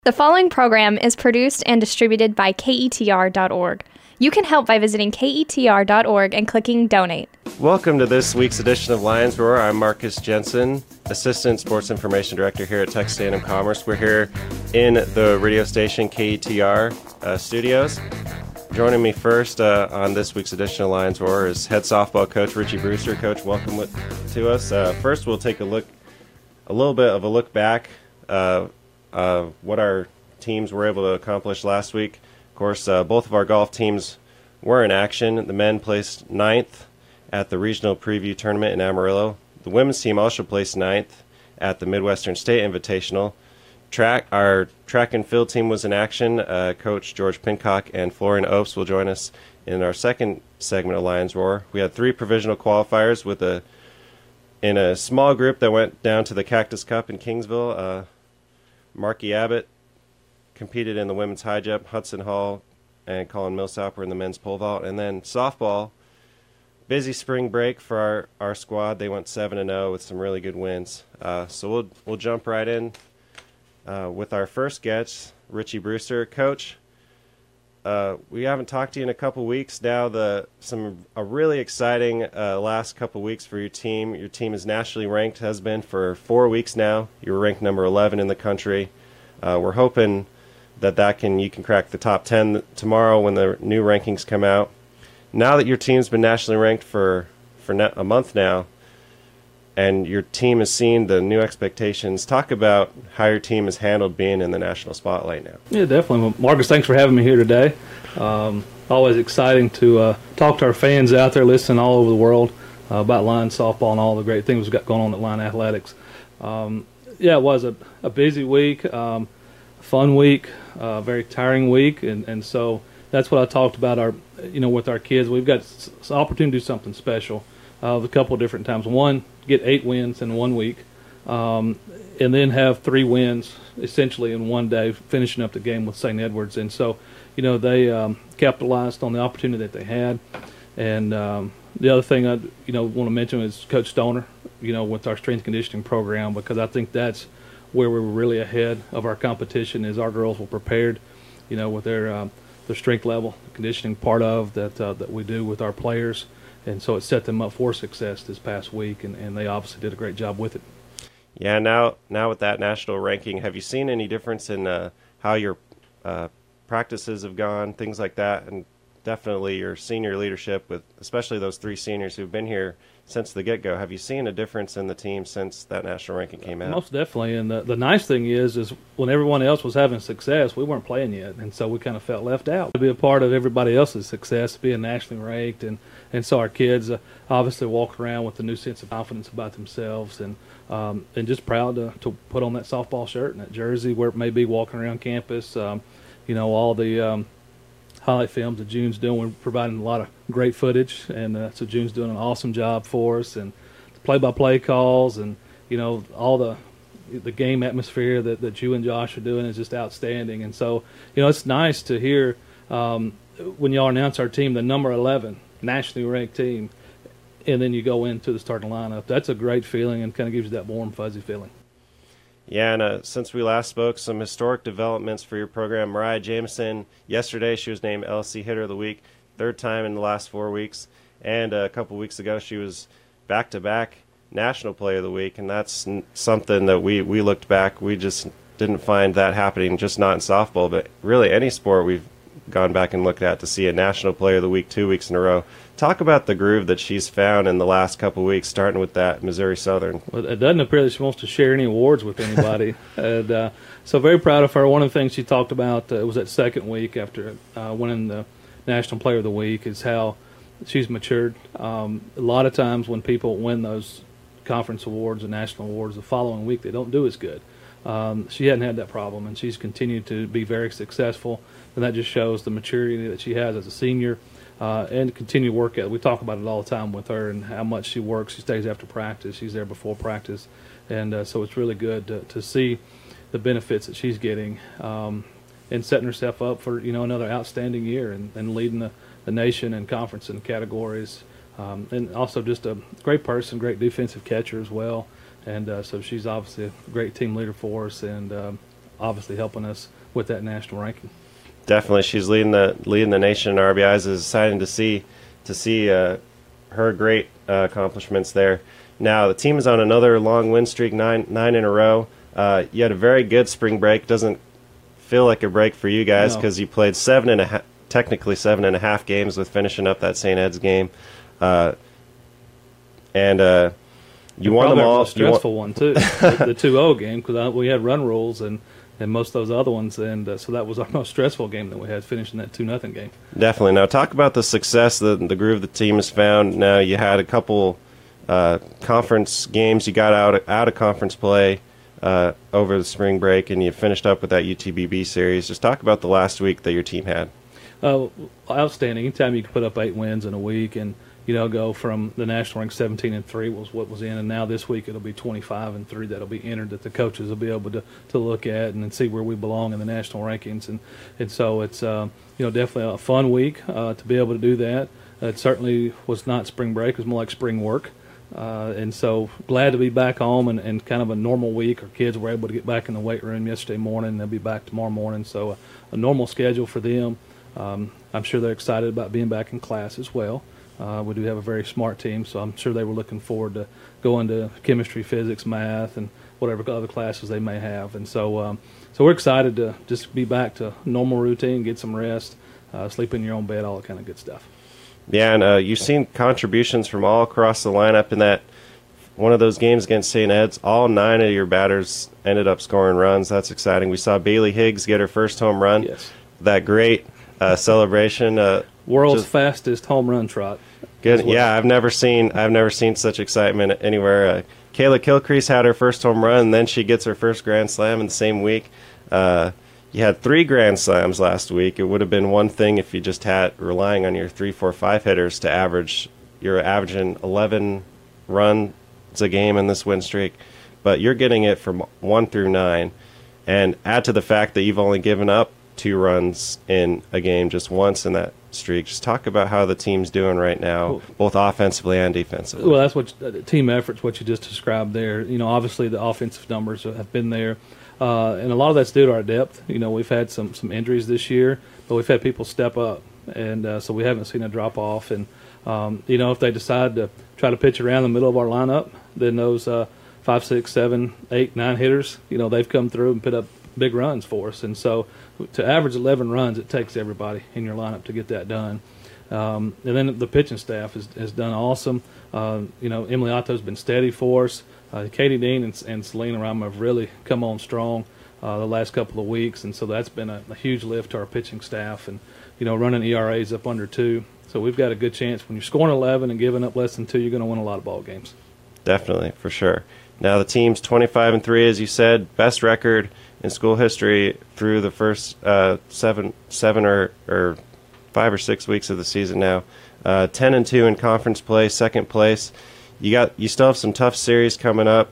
The following program is produced and distributed by KETR.org. You can help by visiting KETR.org and clicking Donate. Welcome to this week's edition of Lions Roar. I'm Marcus Jensen, Assistant Sports Information Director here at Texas A&M Commerce. We're here in the radio station KETR studios. Joining me first on this week's edition of Lions Roar is head softball coach Richie Brewster. Coach, welcome to us. First, we'll take a little bit of a look back. What our teams were able to accomplish last week. Of course, both of our golf teams were in action. The men placed ninth at the Regional Preview Tournament in Amarillo. The women's team also placed ninth at the Midwestern State Invitational. Our track and field team was in action. Coach George Pincock and Florian Opes will join us in our second segment of Lions Roar. We had three provisional qualifiers in a small group that went down to the Cactus Cup in Kingsville. Marky Abbott competed in the women's high jump. Hudson Hall and Colin Millsap were in the men's pole vault. And then softball, busy spring break for our squad. They went 7-0 with some really good wins. So we'll jump right in with our first guest, Richie Brewster. Coach, we haven't talked to you in a couple weeks now. A really exciting last couple weeks for your team. Your team is nationally ranked, has been for 4 weeks now. You were ranked number 11 in the country. We're hoping that you can crack the top 10 tomorrow when the new rankings come out. Now that your team's been nationally ranked for a month now, and your team has seen the new expectations, talk about how your team has handled being in the national spotlight now. Yeah, definitely. Well, Marcus, thanks for having me here today. Always exciting to talk to our fans out there listening all over the world about Lions softball and all the great things we've got going on at Lion Athletics. It was a busy week, fun week, very tiring week, and so that's what I talked about with our kids. We've got an opportunity to do something special a couple of different times. One, get 8 wins in 1 week, and then have 3 wins essentially in one day, finishing up the game with St. Edwards. And so, they capitalized on the opportunity that they had. And the other thing I want to mention is Coach Stoner, with our strength conditioning program, because I think that's where we were really ahead of our competition. Is our girls were prepared, with their strength level, the conditioning part of that we do with our players. And so it set them up for success this past week, and they obviously did a great job with it. Yeah, now with that national ranking, have you seen any difference in how your practices have gone, things like that? And definitely your senior leadership, with especially those 3 seniors who've been here since the get-go. Have you seen a difference in the team since that national ranking came out? Most definitely. And the nice thing is when everyone else was having success, we weren't playing yet. And so we kind of felt left out to be a part of everybody else's success, being nationally ranked. And so our kids obviously walked around with a new sense of confidence about themselves and just proud to put on that softball shirt and that jersey, where it may be walking around campus. All the highlight films that June's doing. We're providing a lot of great footage, and so June's doing an awesome job for us. And the play-by-play calls and, all the game atmosphere that you and Josh are doing is just outstanding. And so, it's nice to hear when y'all announce our team, the number 11 nationally ranked team, and then you go into the starting lineup. That's a great feeling and kind of gives you that warm, fuzzy feeling. Yeah, and since we last spoke, some historic developments for your program. Mariah Jameson, yesterday she was named LSC Hitter of the Week, 3rd time in the last 4 weeks. And a couple weeks ago she was back-to-back National Player of the Week, and that's something that we looked back. We just didn't find that happening, just not in softball, but really any sport we've gone back and looked at to see a National Player of the Week 2 weeks in a row. Talk about the groove that she's found in the last couple of weeks, starting with that Missouri Southern. Well, it doesn't appear that she wants to share any awards with anybody. And so very proud of her. One of the things she talked about, it was that second week after winning the National Player of the Week, is how she's matured. A lot of times when people win those conference awards and national awards, the following week they don't do as good. She hadn't had that problem, and she's continued to be very successful, and that just shows the maturity that she has as a senior. And continue to work at it. We talk about it all the time with her and how much she works. She stays after practice. She's there before practice. And so it's really good to see the benefits that she's getting and setting herself up for, another outstanding year and leading the nation and conference and categories. And also just a great person, great defensive catcher as well. And so she's obviously a great team leader for us and obviously helping us with that national ranking. Definitely, she's leading the nation in RBIs. It's exciting to see her great accomplishments there. Now the team is on another long win streak, nine in a row. You had a very good spring break. Doesn't feel like a break for you guys because you played technically 7.5 games with finishing up that St. Ed's game, and you won them all. A stressful one too, the 2-0 game, because we had run rules and most of those other ones, and so that was our most stressful game that we had, finishing that 2-0 game. Definitely. Now talk about the success, the groove the team has found. Now you had a couple conference games. You got out of conference play over the spring break, and you finished up with that UTBB series. Just talk about the last week that your team had. Outstanding. Anytime you can put up 8 wins in a week and go from the national rank 17-3 was what was in, and now this week it'll be 25-3 that'll be entered, that the coaches will be able to look at and see where we belong in the national rankings, and so it's definitely a fun week to be able to do that. It certainly was not spring break; it was more like spring work, and so glad to be back home and kind of a normal week. Our kids were able to get back in the weight room yesterday morning, and they'll be back tomorrow morning. So a normal schedule for them. I'm sure they're excited about being back in class as well. We do have a very smart team, so I'm sure they were looking forward to going to chemistry, physics, math, and whatever other classes they may have. And so we're excited to just be back to normal routine, get some rest, sleep in your own bed, all that kind of good stuff. Yeah, and you've seen contributions from all across the lineup in that one of those games against St. Ed's. All 9 of your batters ended up scoring runs. That's exciting. We saw Bailey Higgs get her first home run. Yes. That great celebration. World's fastest home run trot. Good. Well. Yeah, I've never seen such excitement anywhere. Kayla Kilcrease had her first home run, and then she gets her first grand slam in the same week. You had 3 grand slams last week. It would have been one thing if you just had relying on your 3, 4, 5 hitters to average. You're averaging 11 runs a game in this win streak, but you're getting it from 1 through 9, and add to the fact that you've only given up 2 runs in a game just once in that streak. Just talk about how the team's doing right now, both offensively and defensively. Well, that's what team effort's what you just described there. Obviously the offensive numbers have been there, and a lot of that's due to our depth. We've had some injuries this year, but we've had people step up, and so we haven't seen a drop off. And if they decide to try to pitch around the middle of our lineup, then those 5, 6, 7, 8, 9 hitters, they've come through and put up big runs for us. And so to average 11 runs, it takes everybody in your lineup to get that done. And then the pitching staff has done awesome. Emily Otto's been steady for us. Katie Dean and Selena Rama have really come on strong the last couple of weeks, and so that's been a huge lift to our pitching staff, and running ERAs up under 2. So we've got a good chance. When you're scoring 11 and giving up less than 2, you're going to win a lot of ball games. Definitely, for sure. Now the team's 25-3, as you said, best record in school history through the first 7 or 5 or 6 weeks of the season now. 10-2 in conference play, second place. You still have some tough series coming up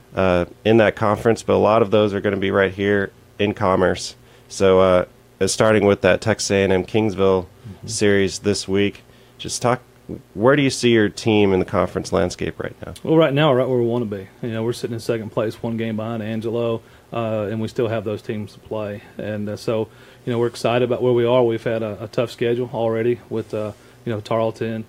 in that conference, but a lot of those are going to be right here in Commerce. So starting with that Texas A&M Kingsville series this week, just talk. Where do you see your team in the conference landscape right now? Well, right now we're right where we want to be. We're sitting in second place, 1 game behind Angelo, and we still have those teams to play. And so, we're excited about where we are. We've had a tough schedule already with, Tarleton,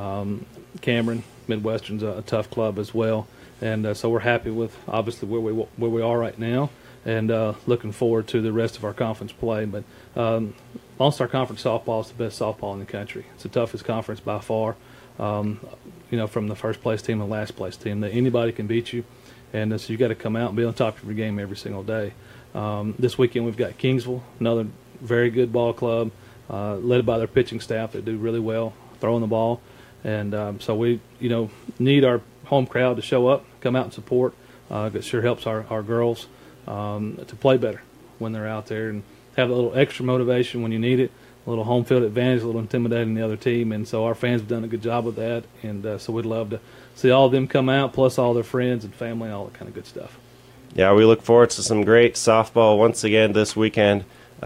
Cameron. Midwestern's a tough club as well. And so we're happy with, obviously, where we are right now, and looking forward to the rest of our conference play. But All-Star Conference softball is the best softball in the country. It's the toughest conference by far, from the first place team to the last place team. That anybody can beat you, and so you got to come out and be on top of your game every single day. This weekend we've got Kingsville, another very good ball club, led by their pitching staff that do really well throwing the ball. And so we, need our home crowd to show up, come out and support. It sure helps our girls to play better when they're out there and have a little extra motivation when you need it, a little home field advantage, a little intimidating the other team. And so our fans have done a good job with that. And so we'd love to see all of them come out, plus all their friends and family and all that kind of good stuff. Yeah, we look forward to some great softball once again this weekend.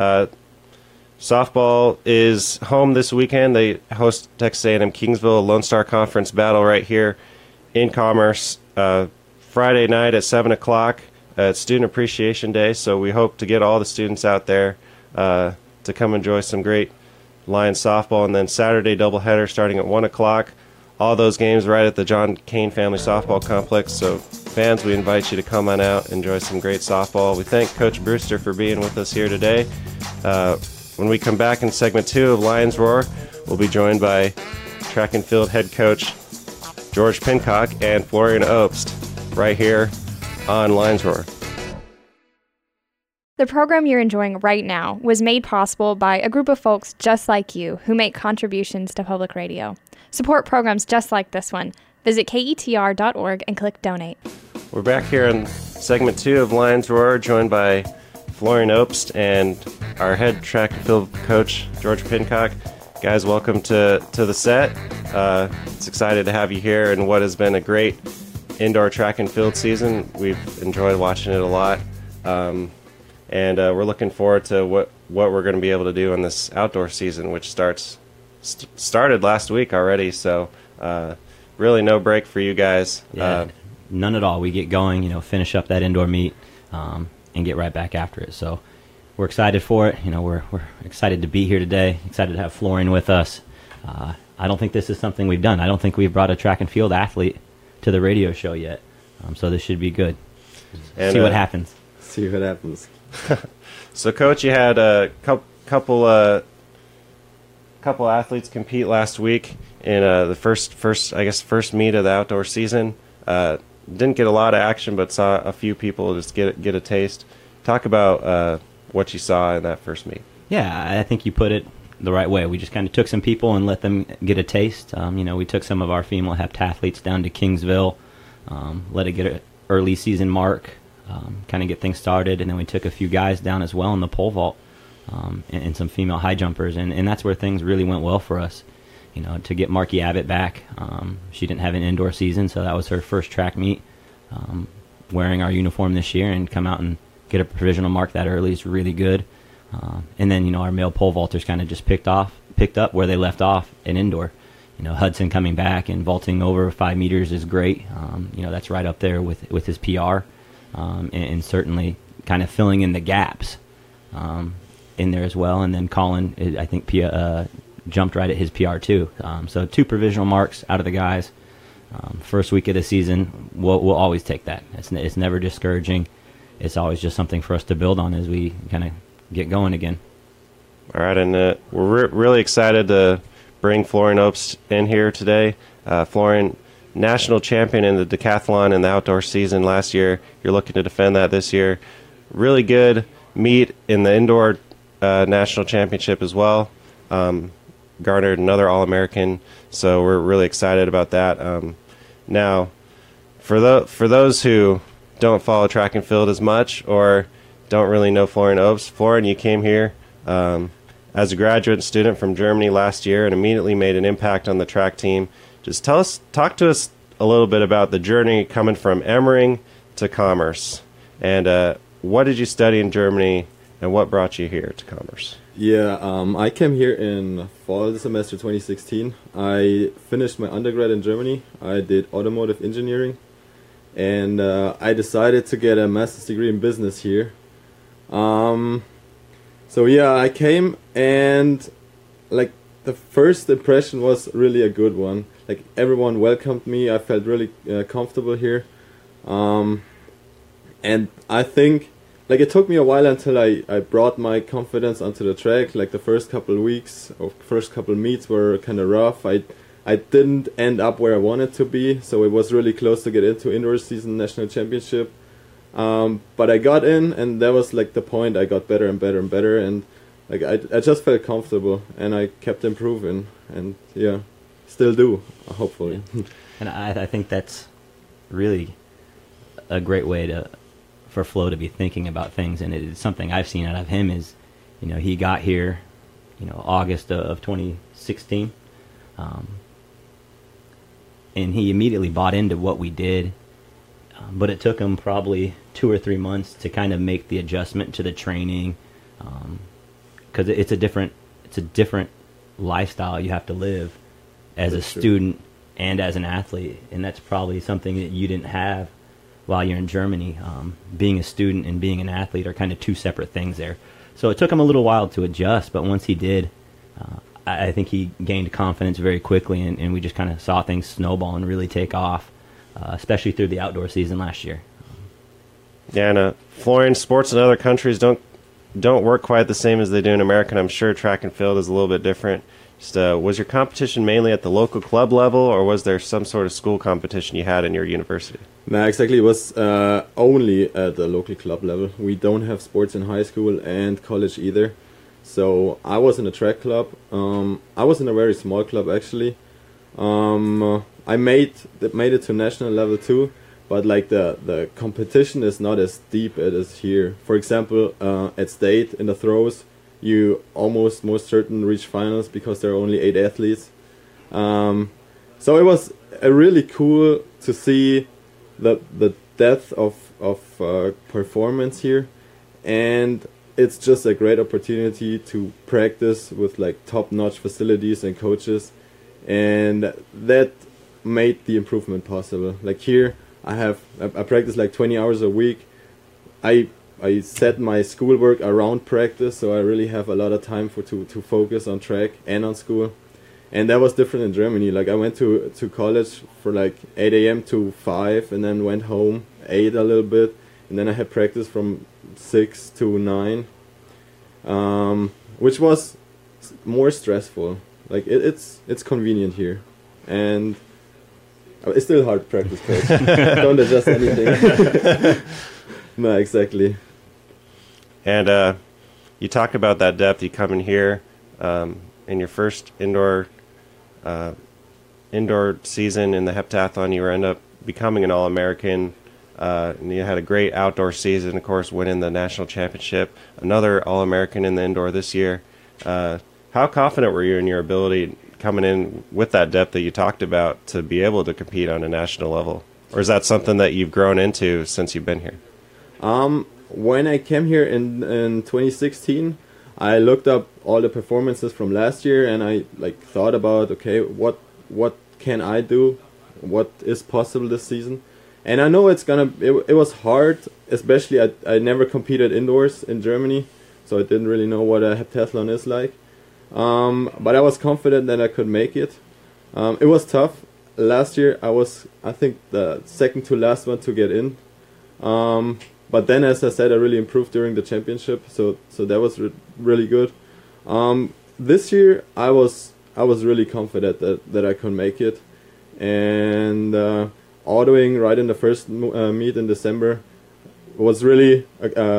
Softball is home this weekend. They host Texas A&M Kingsville, a Lone Star Conference battle right here in Commerce. Friday night at 7 o'clock. It's Student Appreciation Day, so we hope to get all the students out there to come enjoy some great Lions softball. And then Saturday doubleheader starting at 1 o'clock. All those games right at the John Kane Family Softball Complex. So fans, we invite you to come on out, enjoy some great softball. We thank Coach Brewster for being with us here today. When we come back in segment 2 of Lions Roar, we'll be joined by track and field head coach George Pincock and Florian Obst right here on Lions Roar. The program you're enjoying right now was made possible by a group of folks just like you who make contributions to public radio. Support programs just like this one. Visit ketr.org and click Donate. We're back here in segment 2 of Lions Roar, joined by Florian Obst and our head track and field coach, George Pincock. Guys, welcome to the set. It's excited to have you here in what has been a great indoor track and field season. We've enjoyed watching it a lot. And we're looking forward to what we're going to be able to do in this outdoor season, which started last week already. So really no break for you guys. Yeah, none at all. We get going, finish up that indoor meet and get right back after it. So we're excited for it. We're excited to be here today, excited to have Florian with us. I don't think this is something we've done. I don't think we've brought a track and field athlete to the radio show yet. So this should be good. And, see what happens. See what happens. So, Coach, you had a couple athletes compete last week in the first meet of the outdoor season. Didn't get a lot of action, but saw a few people just get a taste. Talk about what you saw in that first meet. Yeah, I think you put it the right way. We just kind of took some people and let them get a taste. We took some of our female heptathletes down to Kingsville, let it get an early season mark. Kind of get things started, and then we took a few guys down as well in the pole vault and some female high jumpers, and that's where things really went well for us. To get Marky Abbott back, she didn't have an indoor season, so that was her first track meet. Wearing our uniform this year and come out and get a provisional mark that early is really good. And then our male pole vaulters kind of just picked up where they left off in indoor. Hudson coming back and vaulting over 5 meters is great. That's right up there with his PR. And certainly kind of filling in the gaps in there as well. And then Colin, I think, jumped right at his PR too. So 2 provisional marks out of the guys. First week of the season, we'll always take that. It's never discouraging. It's always just something for us to build on as we kind of get going again. All right, and we're really excited to bring Florian Obst in here today. Florian, national champion in the decathlon in the outdoor season last year. You're looking to defend that this year. Really good meet in the indoor national championship as well. Garnered another All-American, so we're really excited about that. Now, for those who don't follow track and field as much or don't really know Florian Obst, Florian, you came here as a graduate student from Germany last year and immediately made an impact on the track team. Just talk to us a little bit about the journey coming from Emmering to Commerce, and what did you study in Germany, and what brought you here to Commerce? Yeah, I came here in fall semester 2016. I finished my undergrad in Germany. I did automotive engineering, and I decided to get a master's degree in business here. So yeah, I came, and the first impression was really a good one. Everyone welcomed me. I felt really comfortable here. And I think it took me a while until I brought my confidence onto the track. The first couple of weeks or first couple of meets were kind of rough. I didn't end up where I wanted to be, so it was really close to get into indoor season national championship. But I got in, and that was the point. I got better and better and better, and I just felt comfortable, and I kept improving, and yeah, still do, hopefully. Yeah. And I think that's really a great way for Flo to be thinking about things, and it's something I've seen out of him is, he got here, August of 2016, and he immediately bought into what we did, but it took him probably 2 or 3 months to kind of make the adjustment to the training, because it's a different lifestyle you have to live as a student and as an athlete, and that's probably something that you didn't have while you're in Germany. Being a student and being an athlete are kind of two separate things there. So it took him a little while to adjust, but once he did, I think he gained confidence very quickly, and we just kind of saw things snowball and really take off, especially through the outdoor season last year. Yeah, and Florian, sports in other countries don't work quite the same as they do in America. And I'm sure track and field is a little bit different. Just, was your competition mainly at the local club level, or was there some sort of school competition you had in your university? No, exactly. It was only at the local club level. We don't have sports in high school and college either. So I was in a track club. I was in a very small club actually. I made it to national level too, but like the competition is not as deep as it is here. For example, at state in the throws, you almost most certain reach finals because there are only 8 athletes. So it was really cool to see the depth of performance here, and it's just a great opportunity to practice with like top-notch facilities and coaches, and that made the improvement possible. Like here, I practice like 20 hours a week. I set my schoolwork around practice, so I really have a lot of time to focus on track and on school. And that was different in Germany. Like I went to college for like 8 a.m. to 5, and then went home, ate a little bit, and then I had practice from 6 to 9, which was more stressful. Like it's convenient here, and it's still hard to practice, coach. Don't adjust anything. No, exactly. And you talk about that depth. You come in here in your first indoor season in the heptathlon. You end up becoming an All-American. And you had a great outdoor season, of course, winning the national championship. Another All-American in the indoor this year. How confident were you in your ability coming in with that depth that you talked about to be able to compete on a national level? Or is that something that you've grown into since you've been here? When I came here in 2016, I looked up all the performances from last year, and I like thought about, okay, what can I do? What is possible this season? And I know it was hard, especially I never competed indoors in Germany, so I didn't really know what a heptathlon is like. But I was confident that I could make it. It was tough. Last year I think the second to last one to get in. But then, as I said, I really improved during the championship, so that was really good. This year I was really confident that I could make it, and autoing right in the first meet in December was really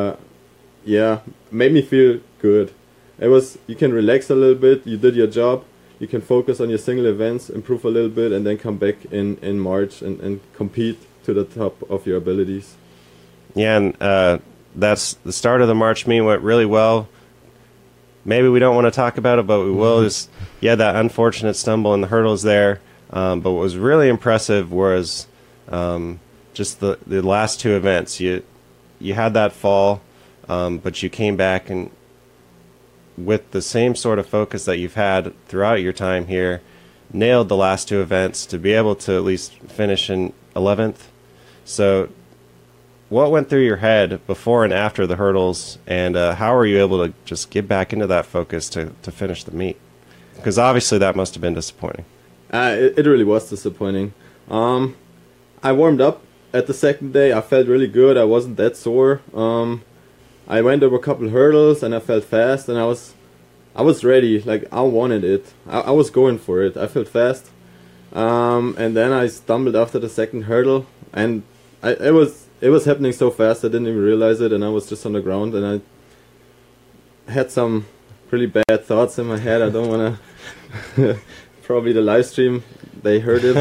made me feel good. It was, you can relax a little bit, you did your job, you can focus on your single events, improve a little bit, and then come back in March and compete to the top of your abilities. Yeah, and that's the start of the March meet. Went really well. Maybe we don't want to talk about it, but we will. Just that unfortunate stumble in the hurdles there. But what was really impressive was just the last 2 events. You had that fall, but you came back and with the same sort of focus that you've had throughout your time here, nailed the last 2 events to be able to at least finish in 11th. So what went through your head before and after the hurdles, and how were you able to just get back into that focus to finish the meet? Because obviously that must have been disappointing. It really was disappointing. I warmed up at the second day. I felt really good. I wasn't that sore. I went over a couple hurdles and I felt fast, and I was ready. Like I wanted it. I was going for it. I felt fast. And then I stumbled after the second hurdle, and it was happening so fast I didn't even realize it, and I was just on the ground, and I had some pretty bad thoughts in my head. I don't want to. Probably the live stream, they heard it.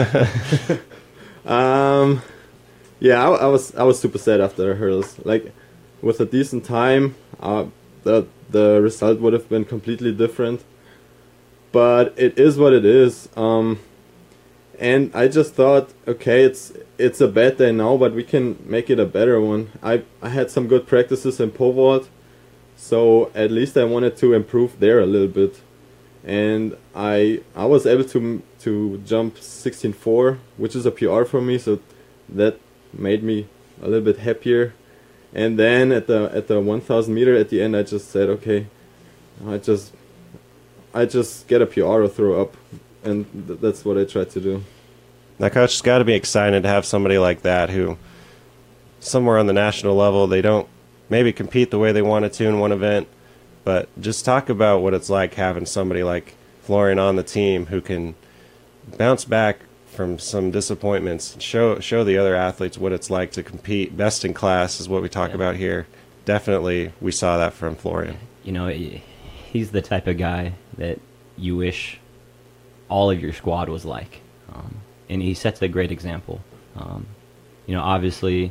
I was super sad after the hurdles. Like with a decent time, the result would have been completely different. But it is what it is. And I just thought, okay, it's a bad day now, but we can make it a better one. I had some good practices in pole vault, so at least I wanted to improve there a little bit. And I was able to jump 16.4, which is a PR for me, so that made me a little bit happier. And then at the 1,000 meter at the end, I just said, okay, I just get a PR or throw up, and that's what I tried to do. Now, Coach, it's got to be exciting to have somebody like that who, somewhere on the national level, they don't maybe compete the way they wanted to in one event, but just talk about what it's like having somebody like Florian on the team who can bounce back from some disappointments, show the other athletes what it's like to compete. Best in class is what we talk about here. Definitely, we saw that from Florian. You know, he's the type of guy that you wish all of your squad was like. And he sets a great example. You know, obviously,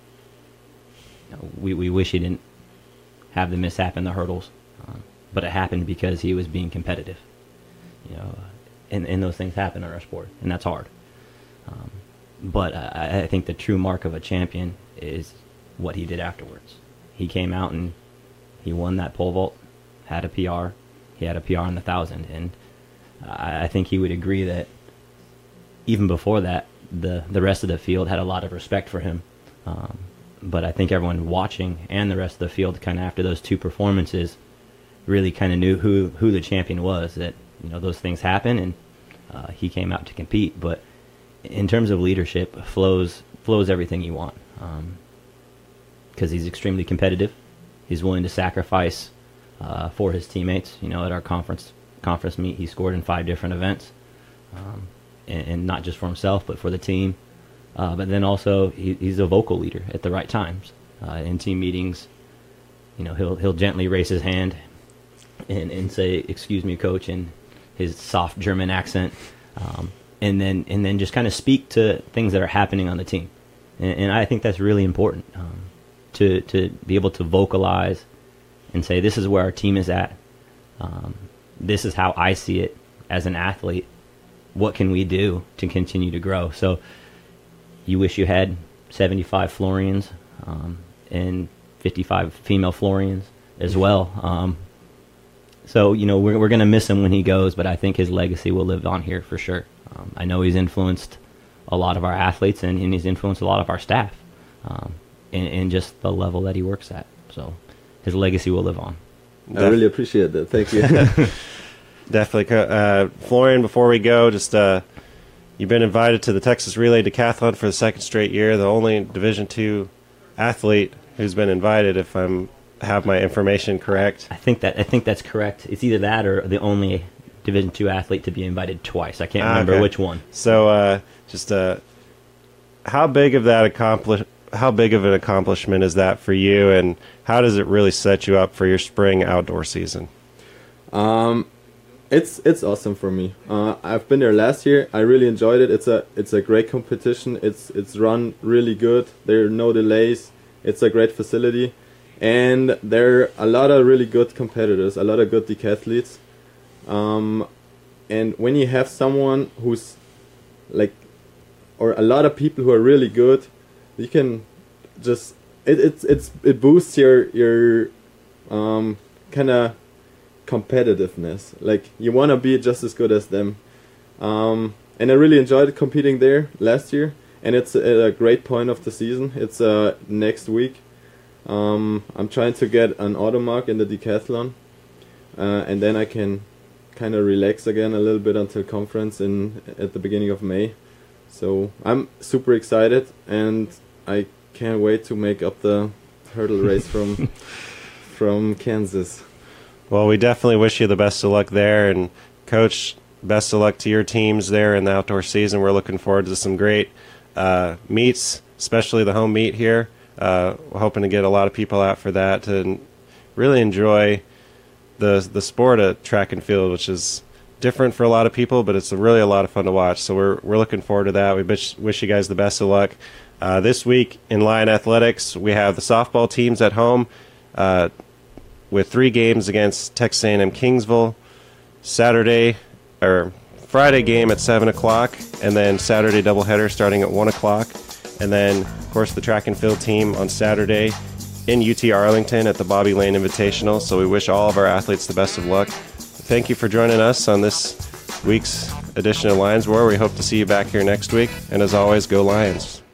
we wish he didn't have the mishap in the hurdles, but it happened because he was being competitive. You know, and those things happen in our sport, and that's hard. But I think the true mark of a champion is what he did afterwards. He came out and he won that pole vault, had a PR. He had a PR in the 1,000, and I think he would agree that even before that, the rest of the field had a lot of respect for him. But I think everyone watching and the rest of the field, kind of after those two performances, really kind of knew who the champion was. That, you know, those things happen, and he came out to compete. But in terms of leadership, flows everything you want, because he's extremely competitive. He's willing to sacrifice for his teammates. You know, at our conference meet, he scored in 5 different events. And not just for himself, but for the team. But then also, he's a vocal leader at the right times. In team meetings, you know, he'll gently raise his hand and say, "Excuse me, coach," in his soft German accent, and then just kind of speak to things that are happening on the team. And I think that's really important, to be able to vocalize and say, "This is where our team is at. This is how I see it as an athlete. What can we do to continue to grow?" So you wish you had 75 Florians and 55 female Florians as well. So, you know, we're going to miss him when he goes, but I think his legacy will live on here for sure. I know he's influenced a lot of our athletes, and he's influenced a lot of our staff in just the level that he works at. So his legacy will live on. I really appreciate that. Thank you. Definitely. Florian, before we go, just you've been invited to the Texas Relay Decathlon for the 2nd straight year, the only Division II athlete who's been invited, if I have my information correct. I think that's correct. It's either that or the only Division II athlete to be invited twice. I can't remember which one. So just how big of an accomplishment is that for you, and how does it really set you up for your spring outdoor season? It's awesome for me. I've been there last year. I really enjoyed it. It's a great competition. It's run really good. There are no delays. It's a great facility, and there are a lot of really good competitors, a lot of good decathletes. And when you have someone who's like, or a lot of people who are really good, you can just it boosts your kind of competitiveness. Like, you want to be just as good as them. And I really enjoyed competing there last year, and it's a great point of the season. It's next week. I'm trying to get an auto mark in the decathlon, and then I can kind of relax again a little bit until conference at the beginning of May. So I'm super excited, and I can't wait to make up the hurdle race from Kansas. Well, we definitely wish you the best of luck there, and Coach, best of luck to your teams there in the outdoor season. We're looking forward to some great meets, especially the home meet here. We're hoping to get a lot of people out for that to really enjoy the sport of track and field, which is different for a lot of people, but it's really a lot of fun to watch. So we're looking forward to that. We wish you guys the best of luck. This week in Lion Athletics, we have the softball teams at home with 3 games against Texas A&M Kingsville. Friday game at 7 o'clock, and then Saturday doubleheader starting at 1 o'clock. And then, of course, the track and field team on Saturday in UT Arlington at the Bobby Lane Invitational. So we wish all of our athletes the best of luck. Thank you for joining us on this week's edition of Lions Roar. We hope to see you back here next week. And as always, go Lions.